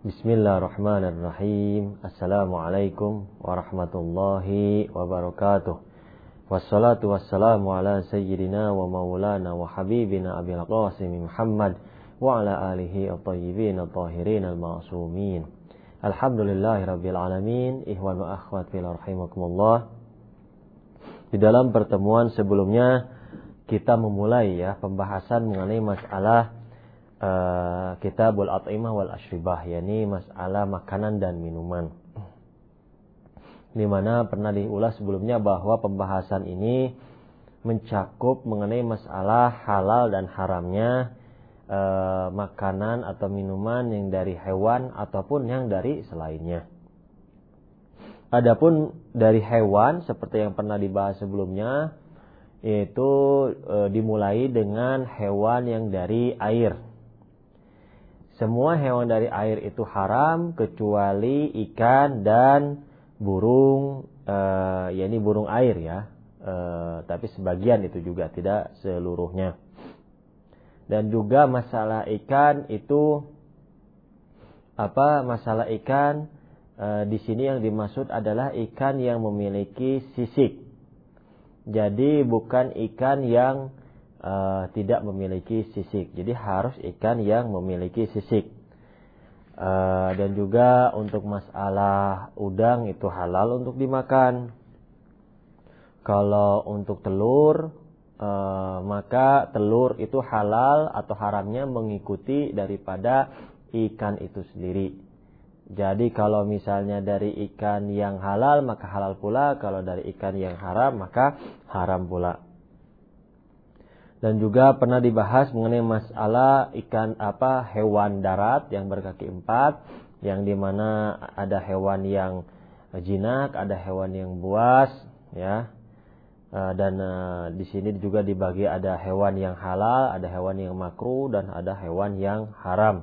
Bismillahirrahmanirrahim. Assalamualaikum warahmatullahi wabarakatuh. Wassalatu wassalamu ala sayyidina wa maulana wa habibina Abil Qasim Muhammad wa ala alihi at-tayyibin at-tahirin al-ma'sumin. Alhamdulillahirabbil alamin. Ikhwan wa akhwat fillah rahimakumullah. Di dalam pertemuan sebelumnya kita memulai pembahasan mengenai masalah Kitabul At'imah wal Ashribah, yakni masalah makanan dan minuman. Di mana pernah diulas sebelumnya bahwa pembahasan ini mencakup mengenai masalah halal dan haramnya makanan atau minuman yang dari hewan ataupun yang dari selainnya. Adapun dari hewan seperti yang pernah dibahas sebelumnya, yaitu dimulai dengan hewan yang dari air. Semua hewan dari air itu haram kecuali ikan dan burung, yakni burung air tapi sebagian itu juga, tidak seluruhnya. Dan juga masalah ikan itu masalah ikan di sini yang dimaksud adalah ikan yang memiliki sisik. Jadi bukan ikan yang tidak memiliki sisik. Jadi harus ikan yang memiliki sisik. Dan juga untuk masalah udang itu halal untuk dimakan. Kalau untuk telur, maka telur itu halal atau haramnya mengikuti daripada ikan itu sendiri. Jadi kalau misalnya dari ikan yang halal maka halal pula, kalau dari ikan yang haram maka haram pula. Dan juga pernah dibahas mengenai masalah ikan hewan darat yang berkaki 4, yang dimana ada hewan yang jinak, ada hewan yang buas, dan di sini juga dibagi ada hewan yang halal, ada hewan yang makruh, dan ada hewan yang haram.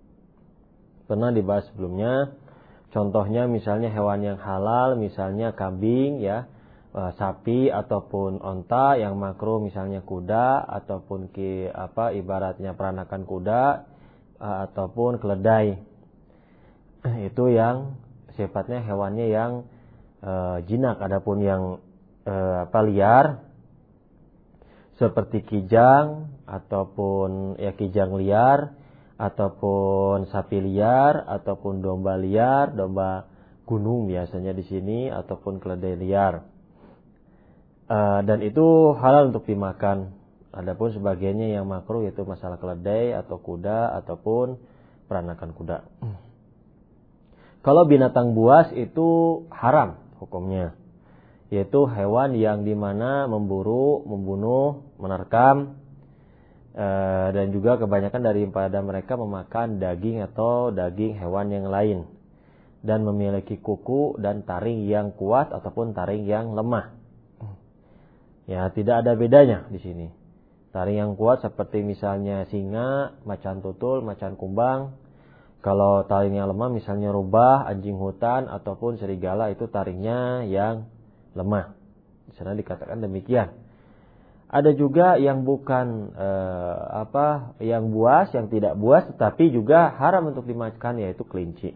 Pernah dibahas sebelumnya. Contohnya misalnya hewan yang halal, misalnya kambing, sapi ataupun onta. Yang makruh misalnya kuda ataupun ibaratnya peranakan kuda ataupun keledai. Itu yang sifatnya hewannya yang jinak. Adapun yang liar seperti kijang ataupun kijang liar ataupun sapi liar ataupun domba liar, domba gunung biasanya di sini, ataupun keledai liar. Dan itu halal untuk dimakan. Adapun sebagiannya yang makruh yaitu masalah keledai atau kuda ataupun peranakan kuda. Kalau binatang buas itu haram hukumnya, yaitu hewan yang dimana memburu, membunuh, menerkam, dan juga kebanyakan daripada mereka memakan daging atau daging hewan yang lain, dan memiliki kuku dan taring yang kuat ataupun taring yang lemah. Tidak ada bedanya di sini. Taring yang kuat seperti misalnya singa, macan tutul, macan kumbang. Kalau taring yang lemah misalnya rubah, anjing hutan ataupun serigala, itu taringnya yang lemah. Di sana dikatakan demikian. Ada juga yang bukan yang buas, yang tidak buas tetapi juga haram untuk dimakan, yaitu kelinci.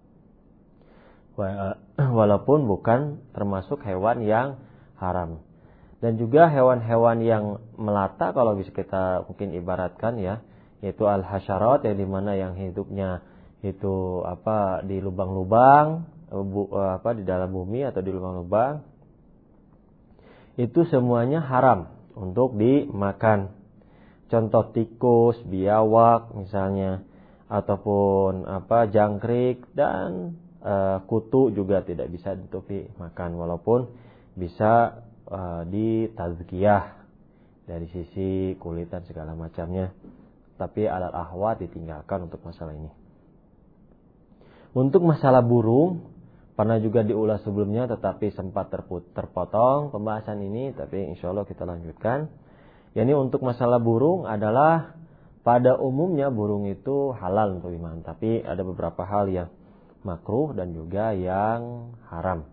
Walaupun bukan termasuk hewan yang haram. Dan juga hewan-hewan yang melata, kalau bisa kita mungkin ibaratkan yaitu al-hasyarat, yang dimana yang hidupnya itu di lubang-lubang, di dalam bumi atau di lubang-lubang, itu semuanya haram untuk dimakan. Contoh tikus, biawak misalnya, ataupun jangkrik dan kutu juga tidak bisa untuk dimakan, walaupun bisa ditazkiyah dari sisi kulit dan segala macamnya, tapi alal ahwat ditinggalkan untuk masalah ini. Untuk masalah burung pernah juga diulas sebelumnya, tetapi sempat terpotong pembahasan ini, tapi insyaallah kita lanjutkan. Yani untuk masalah burung adalah pada umumnya burung itu halal untuk dimakan, tapi ada beberapa hal yang makruh dan juga yang haram.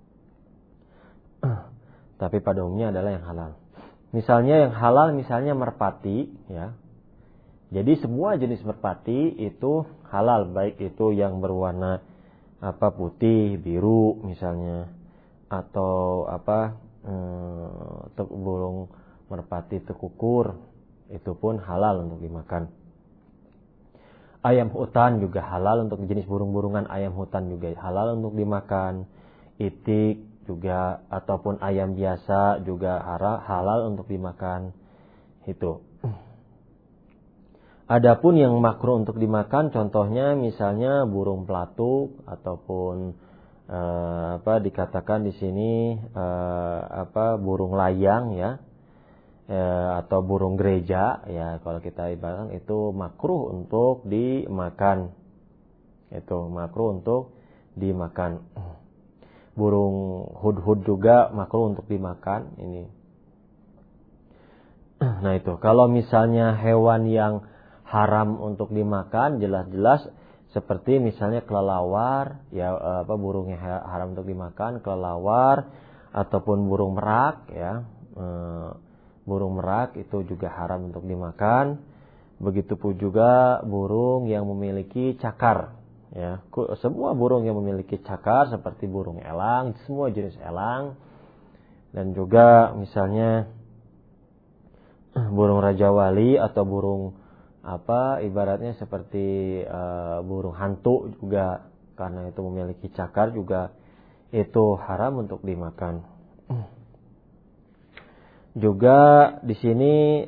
Tapi pada umumnya adalah yang halal. Misalnya yang halal misalnya merpati, Jadi semua jenis merpati itu halal, baik itu yang berwarna putih, biru misalnya, atau burung merpati tekukur, itu pun halal untuk dimakan. Ayam hutan juga halal, untuk jenis burung-burungan ayam hutan juga halal untuk dimakan. Itik juga ataupun ayam biasa juga halal untuk dimakan. Itu. Adapun yang makruh untuk dimakan, contohnya misalnya burung pelatuk ataupun dikatakan di sini burung layang ya, atau burung gereja ya, kalau kita ibaratkan itu makruh untuk dimakan. Itu makruh untuk dimakan. Burung hudhud juga makruh untuk dimakan ini. Nah itu, kalau misalnya hewan yang haram untuk dimakan, jelas-jelas seperti misalnya kelelawar, ya burung yang haram untuk dimakan, kelelawar ataupun burung merak, ya, burung merak itu juga haram untuk dimakan. Begitupun juga burung yang memiliki cakar, ya, semua burung yang memiliki cakar seperti burung elang, semua jenis elang, dan juga misalnya burung raja wali atau burung ibaratnya seperti burung hantu juga, karena itu memiliki cakar juga itu haram untuk dimakan. Juga di sini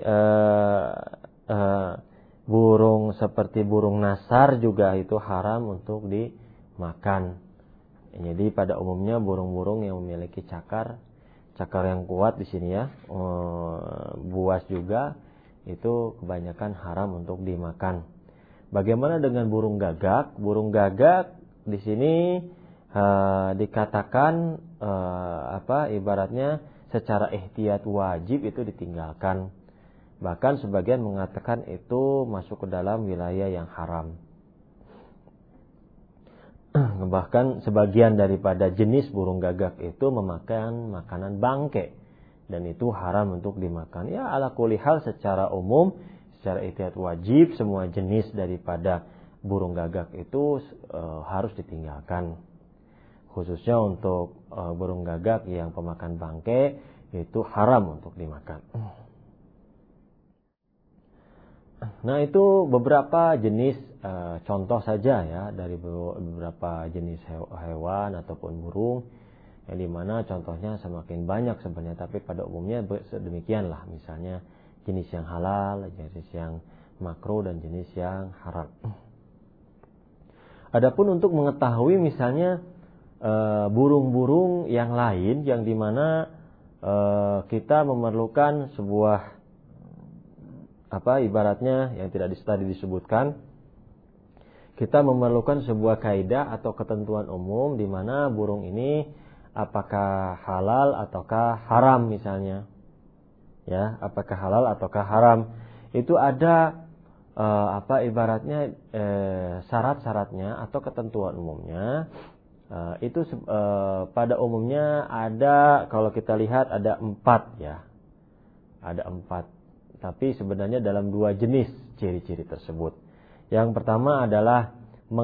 burung seperti burung nasar juga itu haram untuk dimakan. Jadi pada umumnya burung-burung yang memiliki cakar yang kuat di sini ya, buas juga, itu kebanyakan haram untuk dimakan. Bagaimana dengan burung gagak? Burung gagak di sini dikatakan ibaratnya secara ihtiyat wajib itu ditinggalkan. Bahkan sebagian mengatakan itu masuk ke dalam wilayah yang haram. Bahkan sebagian daripada jenis burung gagak itu memakan makanan bangke, dan itu haram untuk dimakan. Ya, ala kulli hal secara umum, secara ihtiyat wajib, semua jenis daripada burung gagak itu harus ditinggalkan. Khususnya untuk burung gagak yang pemakan bangke, itu haram untuk dimakan. Nah, itu beberapa jenis contoh saja ya dari beberapa jenis hewan ataupun burung, yang dimana contohnya semakin banyak sebenarnya, tapi pada umumnya sedemikianlah, misalnya jenis yang halal, jenis yang makruh, dan jenis yang haram. Adapun untuk mengetahui misalnya burung-burung yang lain yang dimana kita memerlukan sebuah ibaratnya yang tidak tadi disebutkan, kita memerlukan sebuah kaidah atau ketentuan umum di mana burung ini apakah halal ataukah haram misalnya. Ya, apakah halal ataukah haram. Itu ada ibaratnya syarat-syaratnya atau ketentuan umumnya. Itu pada umumnya ada, kalau kita lihat ada 4 ya. Ada 4. Tapi sebenarnya dalam 2 jenis ciri-ciri tersebut. Yang pertama adalah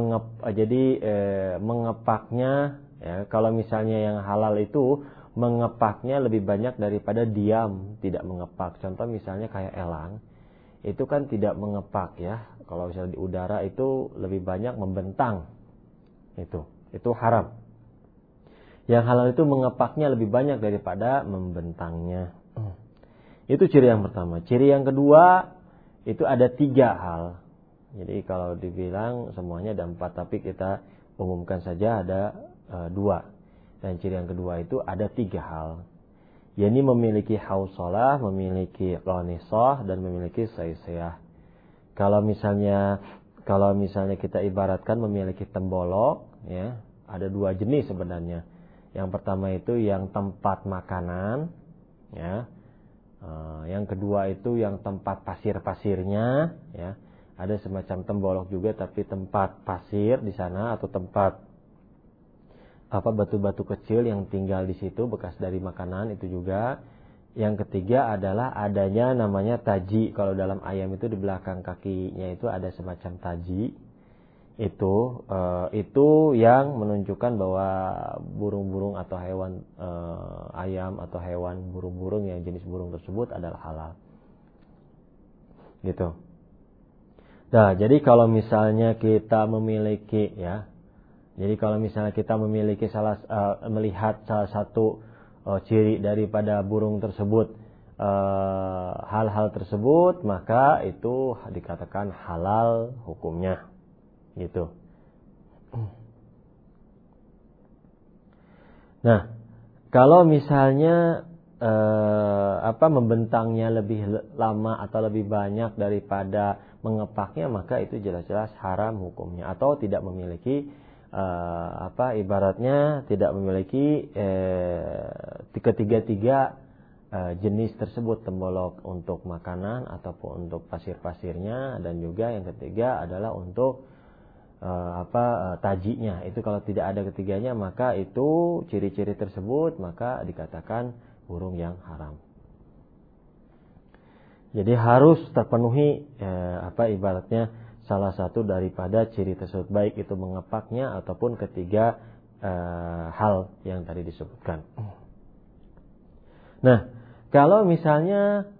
mengepaknya. Ya, kalau misalnya yang halal itu mengepaknya lebih banyak daripada diam, tidak mengepak. Contoh misalnya kayak elang, itu kan tidak mengepak ya. Kalau misalnya di udara itu lebih banyak membentang. Itu haram. Yang halal itu mengepaknya lebih banyak daripada membentangnya. Itu ciri yang pertama. Ciri yang kedua, itu ada 3 hal. Jadi kalau dibilang semuanya ada 4, tapi kita umumkan saja ada 2. Dan ciri yang kedua itu ada 3 hal. Yakni memiliki hausalah, memiliki qanisah, dan memiliki saysiyah. Kalau misalnya kita ibaratkan memiliki tembolok, ya, ada 2 jenis sebenarnya. Yang pertama itu yang tempat makanan, ya. Yang kedua itu yang tempat pasir-pasirnya, ya. Ada semacam tembolok juga tapi tempat pasir di sana, atau tempat batu-batu kecil yang tinggal di situ bekas dari makanan, itu juga. Yang ketiga adalah adanya namanya taji. Kalau dalam ayam itu di belakang kakinya itu ada semacam taji. itu yang menunjukkan bahwa burung-burung atau hewan ayam atau hewan burung-burung yang jenis burung tersebut adalah halal. Gitu. Nah, jadi kalau misalnya kita memiliki melihat salah satu ciri daripada burung tersebut, hal-hal tersebut, maka itu dikatakan halal hukumnya. Gitu. Nah, kalau misalnya membentangnya lebih lama atau lebih banyak daripada mengepaknya, maka itu jelas-jelas haram hukumnya, atau tidak memiliki ibaratnya tidak memiliki ketiga-tiga jenis tersebut, tembolok untuk makanan ataupun untuk pasir-pasirnya, dan juga yang ketiga adalah untuk tajinya. Itu kalau tidak ada ketiganya, maka itu ciri-ciri tersebut maka dikatakan burung yang haram. Jadi harus terpenuhi ibaratnya salah satu daripada ciri tersebut, baik itu mengepaknya ataupun ketiga hal yang tadi disebutkan. Nah, kalau misalnya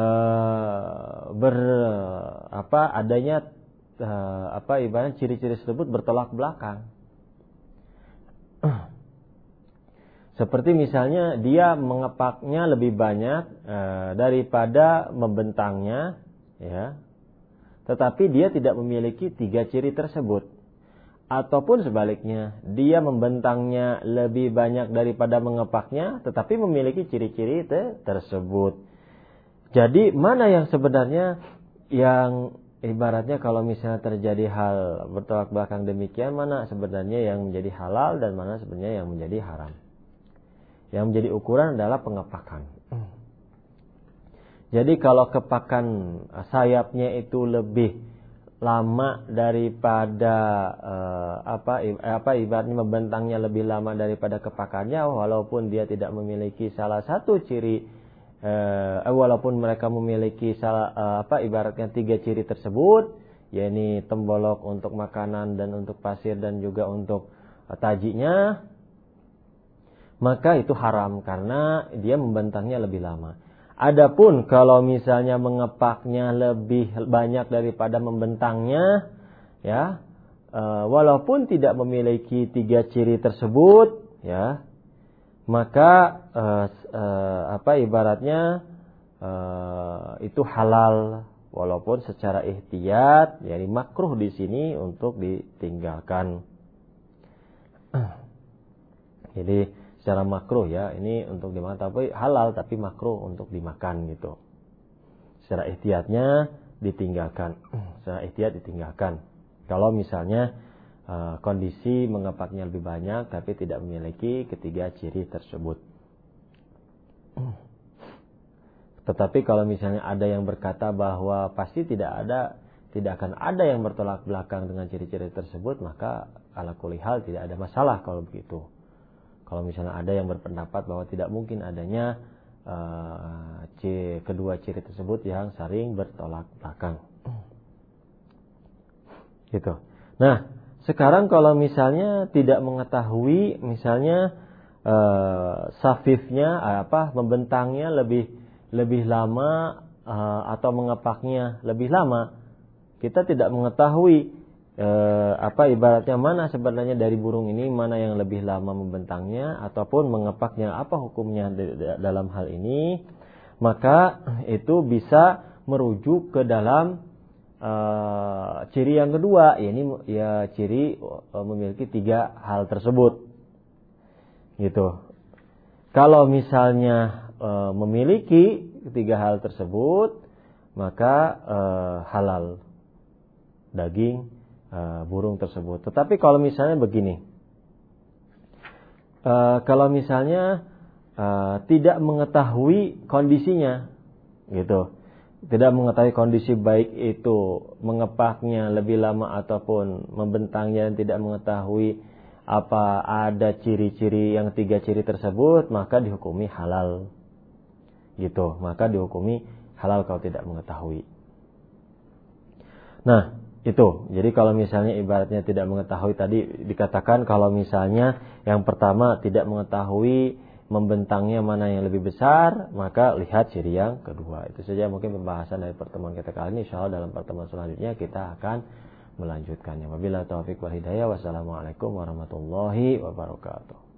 adanya ibaratnya ciri-ciri tersebut bertolak belakang. Seperti misalnya dia mengepaknya lebih banyak daripada membentangnya, ya. Tetapi dia tidak memiliki tiga ciri tersebut. Ataupun sebaliknya, dia membentangnya lebih banyak daripada mengepaknya, tetapi memiliki ciri-ciri tersebut. Jadi mana yang sebenarnya yang ibaratnya kalau misalnya terjadi hal bertolak belakang demikian, mana sebenarnya yang menjadi halal dan mana sebenarnya yang menjadi haram. Yang menjadi ukuran adalah pengepakan. Jadi kalau kepakan sayapnya itu lebih lama daripada ibaratnya membentangnya lebih lama daripada kepakannya, walaupun dia tidak memiliki salah satu ciri, walaupun mereka memiliki ibaratnya tiga ciri tersebut, yakni tembolok untuk makanan dan untuk pasir dan juga untuk tajinya, maka itu haram karena dia membentangnya lebih lama. Adapun kalau misalnya mengepaknya lebih banyak daripada membentangnya, ya, walaupun tidak memiliki tiga ciri tersebut, ya, maka ibaratnya itu halal walaupun secara ihtiyat, yakni makruh di sini untuk ditinggalkan. Jadi secara makruh, ya, ini untuk dimakan, tapi halal tapi makruh untuk dimakan gitu. Secara ihtiyatnya ditinggalkan. Secara ihtiyat ditinggalkan. Kalau misalnya kondisi mengepaknya lebih banyak tapi tidak memiliki ketiga ciri tersebut. Tetapi kalau misalnya ada yang berkata bahwa pasti tidak akan ada yang bertolak belakang dengan ciri-ciri tersebut, maka ala kulli hal tidak ada masalah kalau begitu. Kalau misalnya ada yang berpendapat bahwa tidak mungkin adanya kedua ciri tersebut yang saling bertolak belakang. Gitu. Nah, sekarang kalau misalnya tidak mengetahui, misalnya safifnya membentangnya lebih lama atau mengepaknya lebih lama, kita tidak mengetahui ibaratnya mana sebenarnya dari burung ini mana yang lebih lama membentangnya ataupun mengepaknya, apa hukumnya dalam hal ini, maka itu bisa merujuk ke dalam ciri yang kedua, yakni ciri memiliki tiga hal tersebut. Gitu. Kalau misalnya memiliki tiga hal tersebut, maka halal daging burung tersebut. Tetapi kalau misalnya begini, kalau misalnya tidak mengetahui kondisinya, gitu, tidak mengetahui kondisi baik itu mengepaknya lebih lama ataupun membentangnya, dan tidak mengetahui apa ada ciri-ciri yang tiga ciri tersebut, maka dihukumi halal, gitu. Maka dihukumi halal kalau tidak mengetahui. Nah, Itu. Jadi kalau misalnya ibaratnya tidak mengetahui, tadi dikatakan kalau misalnya yang pertama tidak mengetahui membentangnya mana yang lebih besar, maka lihat ciri yang kedua. Itu saja mungkin pembahasan dari pertemuan kita kali ini. Insyaallah dalam pertemuan selanjutnya kita akan melanjutkannya. Wabillahi taufiq wal hidayah. Wassalamualaikum warahmatullahi wabarakatuh.